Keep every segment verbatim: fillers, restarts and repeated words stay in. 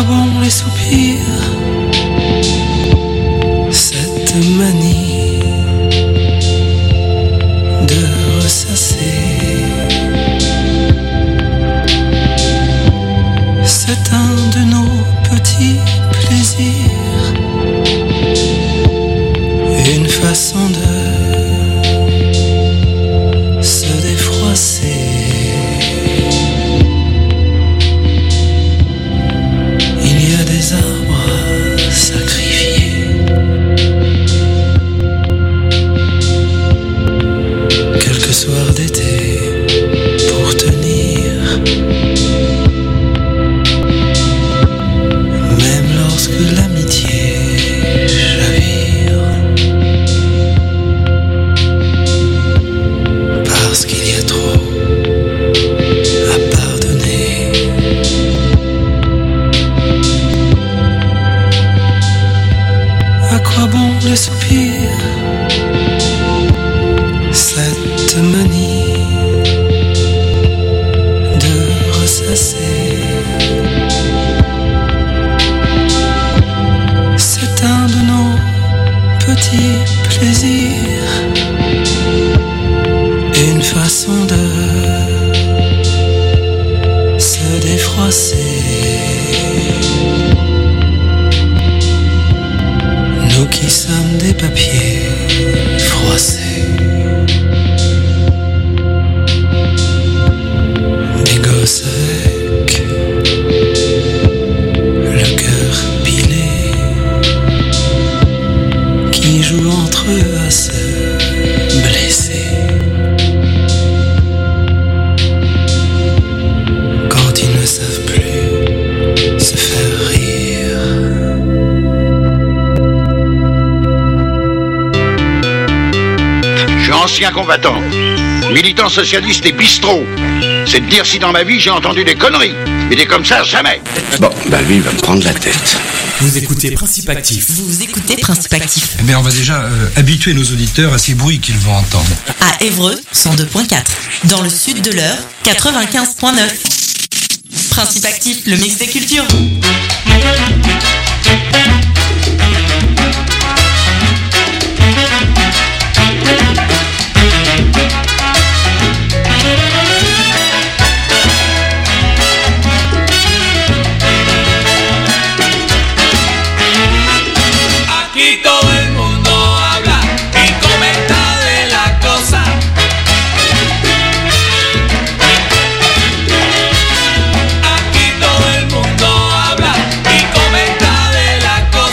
bon les soupirs, cette manie de ressasser? C'est un de nos petits plaisirs, une façon de se défroisser. Il y a des arbres à sacrifier, quelques soirs d'été pour tenir, même lorsque l'amitié chavire, parce qu'il y a trop à pardonner. À quoi bon les soupirs, cette manie de ressasser? C'est un de nos petits plaisirs, une façon de se défroisser. Nous qui sommes des papiers froissés, des gosses avec le cœur pilé, qui jouent entre eux à se blesser. Quand ils ne savent plus se faire rire. Je suis ancien combattant, militant socialiste et bistrot. C'est de dire si dans ma vie j'ai entendu des conneries. Mais des comme ça, jamais. Bon, bah lui, il va me prendre la tête. Vous écoutez Principe Actif. Vous écoutez Principe Actif. Eh bien, on va déjà euh, habituer nos auditeurs à ces bruits qu'ils vont entendre. À Évreux, cent deux virgule quatre. Dans le sud de l'Eure, quatre-vingt-quinze virgule neuf. Principe Actif, le mix des cultures. Aquí todo el mundo habla y comenta de la cosa. Aquí todo el mundo habla y comenta de la cosa.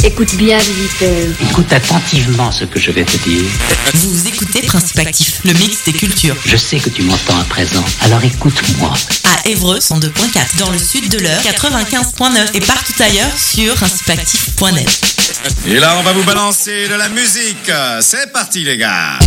Écoute bien, visiteur. Écoute attentivement ce que je vais te dire. Vous écoutez Principe Actif, le mix des cultures. Je sais que tu m'entends à présent, alors écoute-moi. À Évreux, cent deux point quatre. Dans le sud de l'Eure, quatre-vingt-quinze point neuf. Et partout ailleurs sur principe actif point net. Et là, on va vous balancer de la musique. C'est parti, les gars.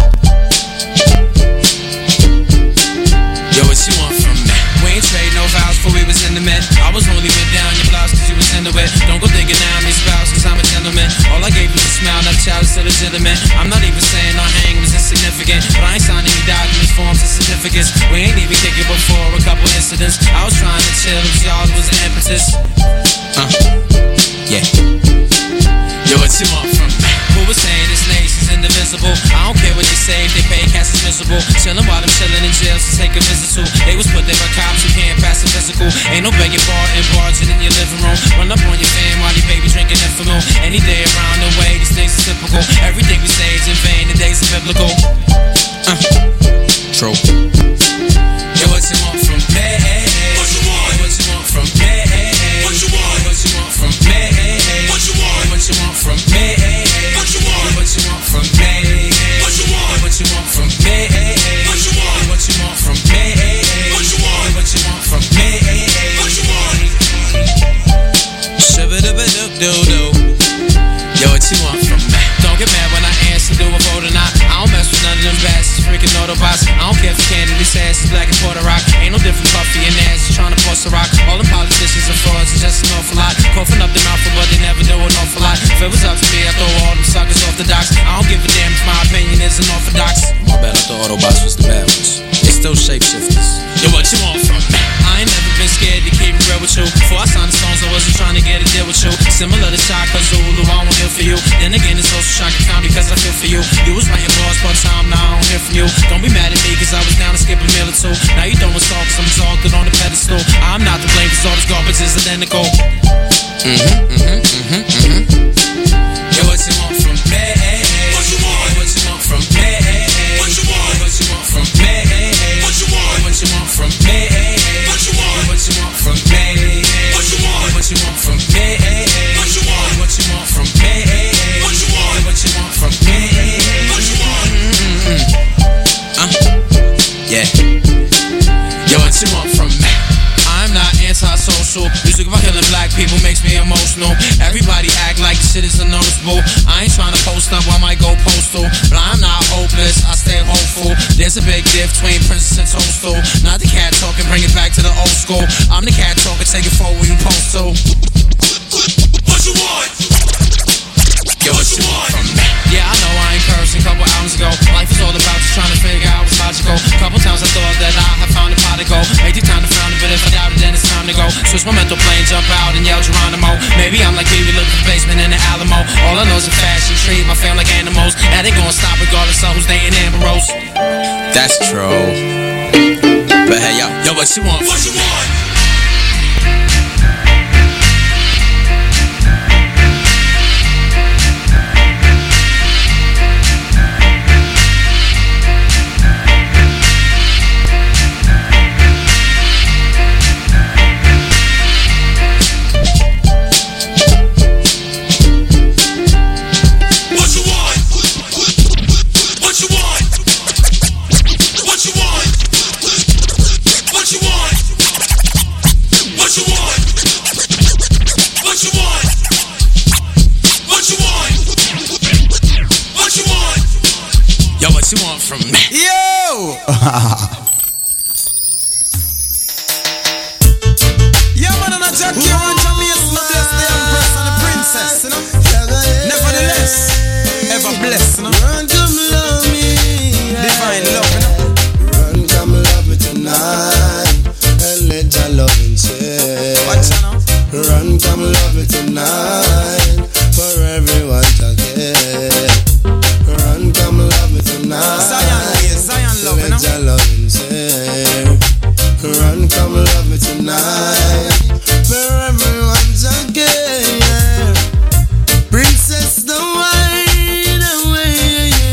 Yo, what you want from me? We ain't trade no vows before we was in the Met. I was only been down your blouse cause you was in the wet. Don't go digging down me spouse cause I'm a gentleman. All I gave you was a smile, not a child, it's legitimate. I'm not even saying our hang was insignificant, but I ain't signing any documents, forms, and certificates. We ain't even kicking before a couple incidents. I was trying to chill, cause y'all was an impetus. Uh, yeah. Yo, what you want from me? Who was saying this nation's indivisible? I don't care what they say, if they pay cash is miserable. Chillin' while I'm chillin' in jail, so take a visit to. They was put there by cops who can't pass the physical. Ain't no begging bar and barging in your living room. Run up on your fam while your baby drinking Infamil. Any day around the way, these things are typical. Everything we say is in vain, the days are biblical. Uh, true. Yo, what you want from me? What you want? What you want from me? What you want? What you want from me? What you want? What you want from me? What you want? What you want from me? What you want? What you want from me? What you want? What you want from me? What you want? What you want from me? What you want? Shibba-dibba-doo-doo-doo. Yo, what you want from me? Don't get mad when I answer, do a vote or not. I don't mess with none of them bastards, freaking Autobots. I don't care if the candidate's ass is black as Puerto Rock. Ain't no different Puffy and Nash trying to force a rock. All them politicians are frauds, it's just an awful lot. Coughing up the mouth, but they never do an awful lot. If it was up to me, I'd throw all them suckers off the docks. I don't give a damn if my opinion is unorthodox. My bad, I thought Autobots was the bad ones. They still shapeshifters. Yo, what you want from me? I ain't never been scared to keep it real with you. Before I signed the songs, I wasn't trying to get a deal with you. Similar to Shaka Zulu, I won't hear for you. Then again, it's also Shaka Town because I feel for you. You was writing bars part time, now I don't hear from you. Don't be mad at me cause I was down to skip a meal or two. Now you throwing salt cause I'm exalted on the pedestal. I'm not to blame cause all this garbage is identical. Mm-hmm, mm-hmm, mm-hmm, mm-hmm. Yo, what you want from me? What you want? What you want from me? What you want? What you want from me? What you want? What you want from me? What you want? What you want from me? What you want? What you want from me? What you want? What you want from me? What you want? What you want from me? What you want? Uh, yeah. Yo, what you want from me? I'm not anti-social. Music about killing black people makes me emotional. Everybody act like the shit is unnoticeable. I ain't trying to post up, I might go postal, but I'm not hopeless, I stay hopeful. There's a big diff between Princess and Toadstool. Not the cat talking, bring it back to the old school. I'm the cat talking, take it forward and post to. What you want? Yo, what you want from me? Yeah, I know I ain't cursing a couple hours ago. Life is all about just trying to figure out what's logical. Couple times I thought that I had found a pot to go. May take time to find it, but if I doubt it, then it's time to go. Switch my mental plane, jump out and yell Geronimo. Maybe I'm like Pee-wee, look for the basement in the Alamo. All I know is a fashion, treat my family like animals. That ain't gonna stop regardless of who's dating Amber Rose. That's true. But hey, yo, yo, what you want? What you want? What you want from me? Yo! Yeah, man, I'm a jockey. I want to be a bless the empress and the princess, you know? Nevertheless, ever blessed, you know? Run, come love me. Divine love, you know? Run, come love me tonight. And let your loving share. Watch out now. Run, come love me tonight. For everyone to get. Run, come love me tonight. Zion, yeah, Zion love, you know? Let your loving share. Run, come love me tonight. For everyone's okay, yeah. Princess, don't hide away, yeah,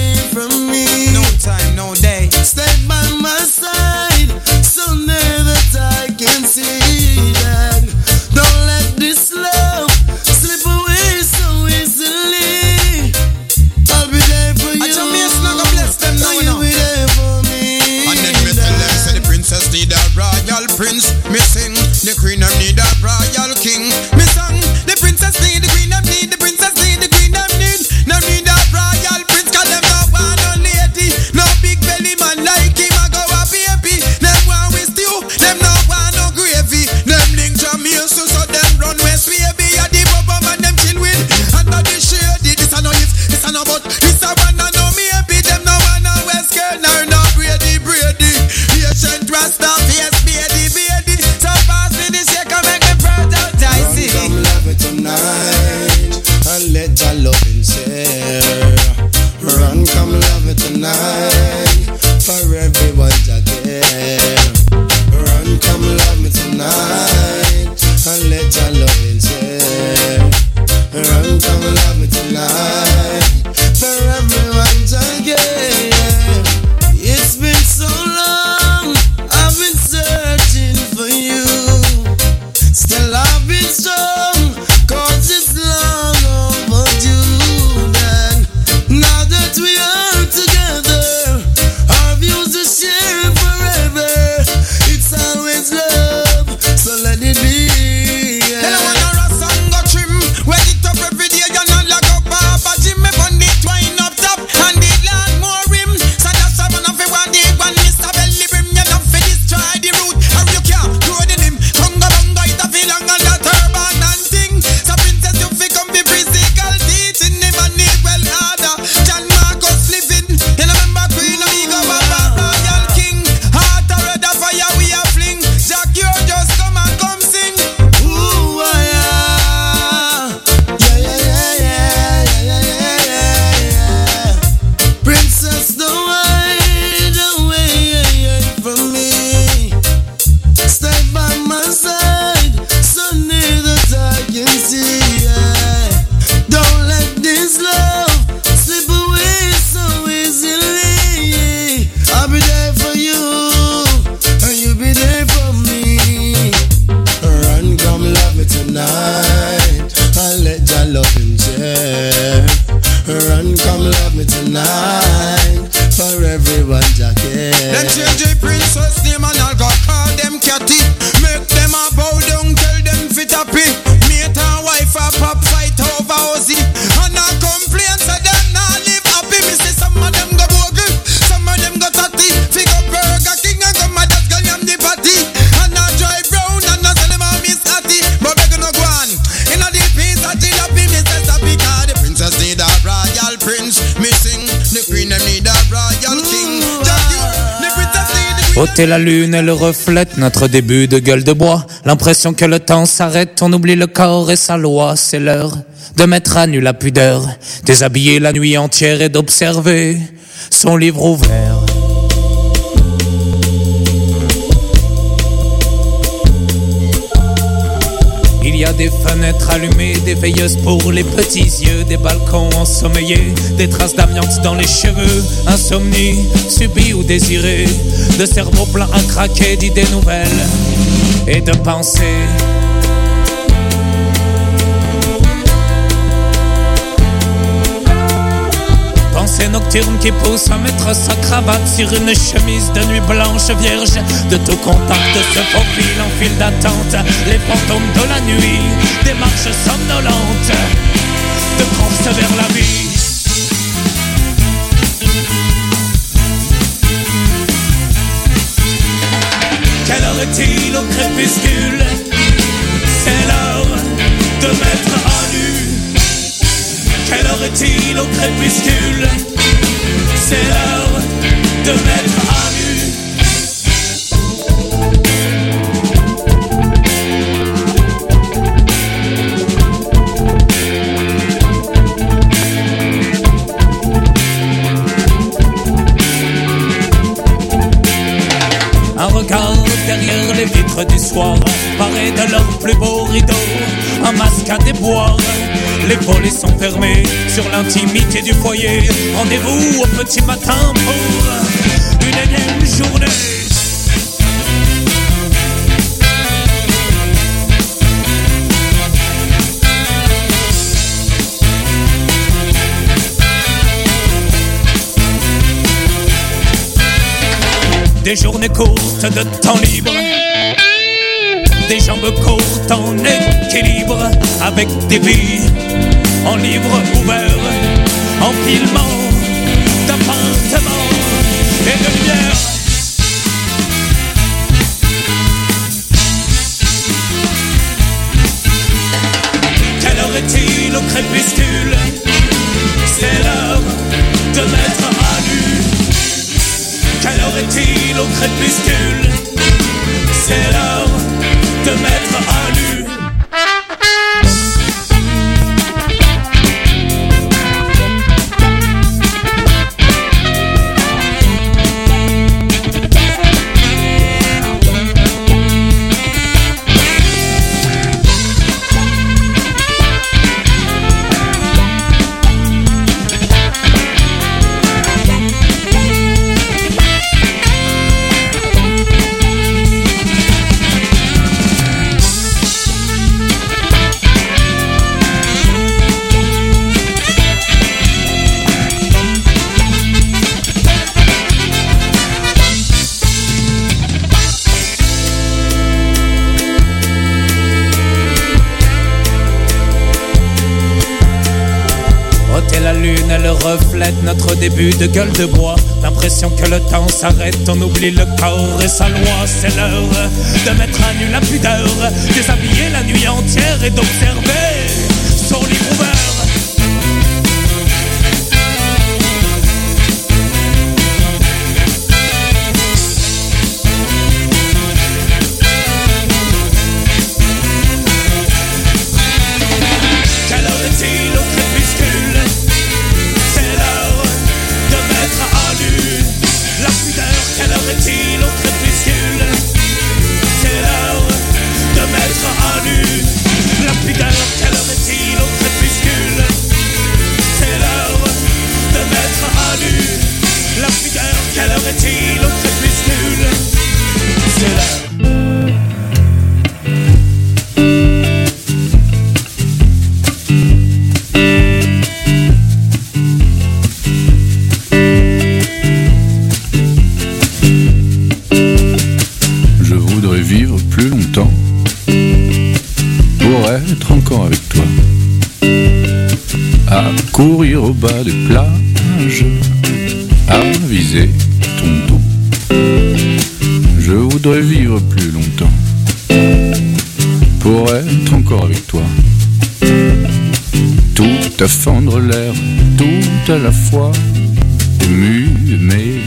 tonight for everyone to get. It's been so long, I've been searching for you. Still I've been strong, cause it's long overdue. Then, now that we are together, our views are shared forever. It's always love, so let it be. Tell I wanna rust and go trim. Wet it up every day, you know lock up a gym. Me pon the twine up top and the land more rim. So that's why man fi want the one Mister Belly brim. You know fi destroy the root, or you can't grow the limb. Conga bonga it a feel long and that turban and thing. So princess you fi come be physical teaching him and need well harder. John Marcus living. You know remember Queen Amiga Baba Royal King. Heart a red a fire we a fling. Jack you just come and come sing. Ooh, ah, yeah. Yeah, yeah, yeah, yeah, yeah, yeah, yeah. Princess, don't hide away from me. Stay by my side, so near that I can see. Yeah. Don't let this love slip away so easily. I'll be there for you, and you'll be there for me. Run, come love me tonight. I'll let your loving share. Run, come love me tonight. For everyone, jacket. Them change the princess name and I'll go call them catty. Make them a bow down, tell them fit happy. Mate and wife a pop fight over Ozzy. And I complain so them not live happy. Me say some of them go bogle, some of them go tatty. Fig up Burger King and come at that girl yam the party. And I drive round and I tell them I miss Hattie. But they gonna go on. In a deep piece of jillaby, me say happy. Cause the princess need a royal prince. Missing the queen them need a royal king. Jackie, the princess need the queen. Ôter la lune, elle reflète notre début de gueule de bois. L'impression que le temps s'arrête, on oublie le corps et sa loi. C'est l'heure de mettre à nu la pudeur, déshabiller la nuit entière et d'observer son livre ouvert. Il y a des fenêtres allumées, des veilleuses pour les petits yeux, des balcons ensommeillés, des traces d'amiante dans les cheveux, insomnie, subie ou désirée, de cerveau plein à craquer d'idées nouvelles et de pensées. Pensée nocturne qui pousse à mettre sa cravate sur une chemise de nuit blanche vierge. De tout contact se faufile en file d'attente les fantômes de la nuit, des marches somnolentes de course vers la vie. Quelle heure est-il au crépuscule? C'est l'heure de mettre à nu. Quelle heure est-il au crépuscule? C'est l'heure de mettre à nu. Un regard derrière les vitres du soir, paré de leurs plus beaux rideaux, un masque à déboire. Les volets sont fermés sur l'intimité du foyer. Rendez-vous au petit matin pour une énième journée. Des journées courtes de temps libre, des jambes courtes en équilibre, avec des vies en livre ouvert, empilement d'appartements et de bières. Quelle heure est-il au crépuscule? C'est l'heure de mettre à nu. Quelle heure est-il au crépuscule? C'est l'heure de mettre à nu. lune, elle reflète notre début de gueule de bois. L'impression que le temps s'arrête, on oublie le corps et sa loi. C'est l'heure de mettre à nu la pudeur, déshabiller la nuit entière et d'observer son livre ouvert. Courir au bas des plages, à viser ton dos. Je voudrais vivre plus longtemps pour être encore avec toi. Tout à fendre l'air, tout à la fois, ému, aimé.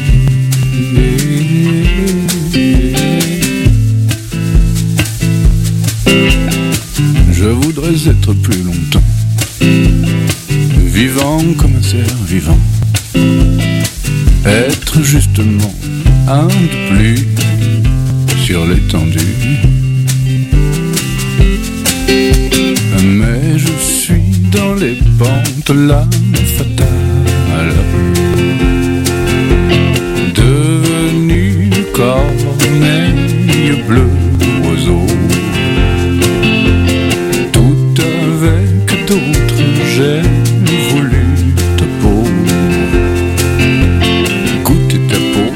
Je voudrais être plus longtemps vivant comme un cerf vivant, être justement un de plus sur l'étendue. Mais je suis dans les pentes, l'âme fatale, devenue corneille bleue d'oiseau, tout avec d'autres j'ai voulu ta peau, goûter ta peau,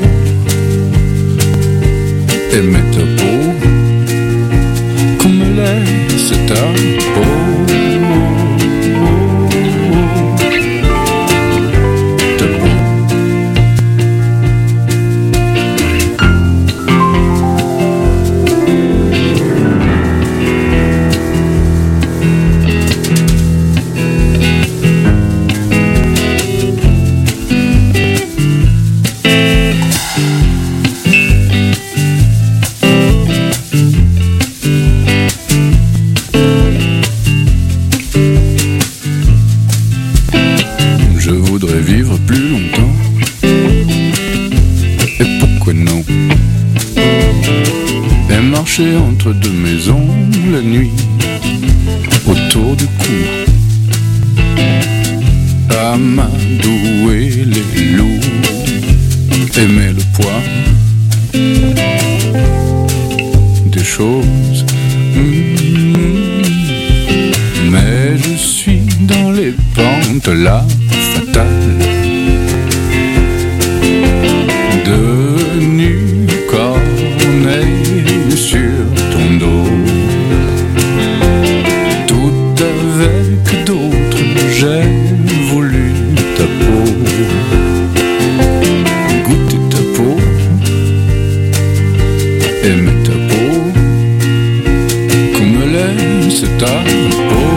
aimer ta peau, comme laisse ta peau. Entre deux maisons la nuit, autour du cou, amadouer les loups, aimer le poids des choses. Mmh. Mais je suis dans les pentes là fatales,